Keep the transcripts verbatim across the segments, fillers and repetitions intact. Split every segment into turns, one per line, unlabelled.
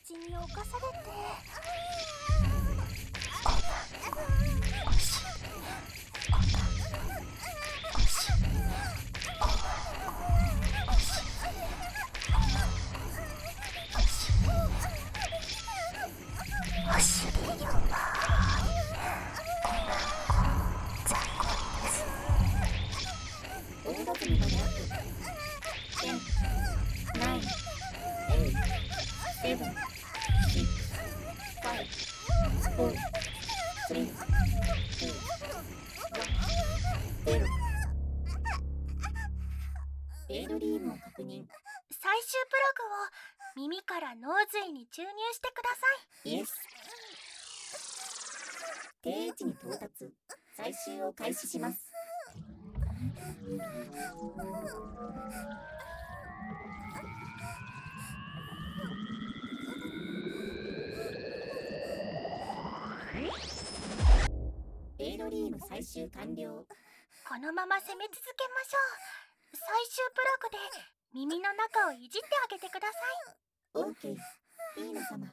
ちに侵されて。お尻弱い。ごめんこじゃこいです。
音楽にまでアップ。テン、ナイン、エイト、セブン、シックス、ファイブ、フォー、スリー、ツー、ワン、ゼロ。エイドリームを確認。
最終プラグを耳から脳髄に注入してください。
イエス。定位置に到達。最終を開始します。エイドリーム最終完了。
このまま攻め続けましょう。最終プラグで耳の中をいじってあげてください。
オーケー、ピーナ様。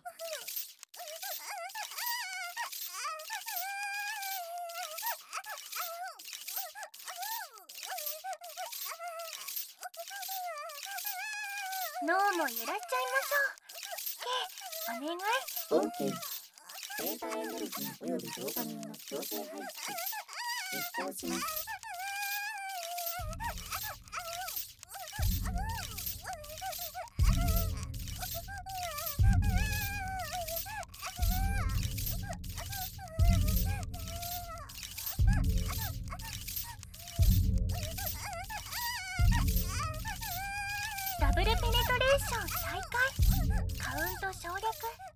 脳も揺らしちゃいましょう。K、お願い。
オーケー。データエネルギーおよびドーパミンの強制排出。実行します。
ダブルペネトレーション再開。カウント省略。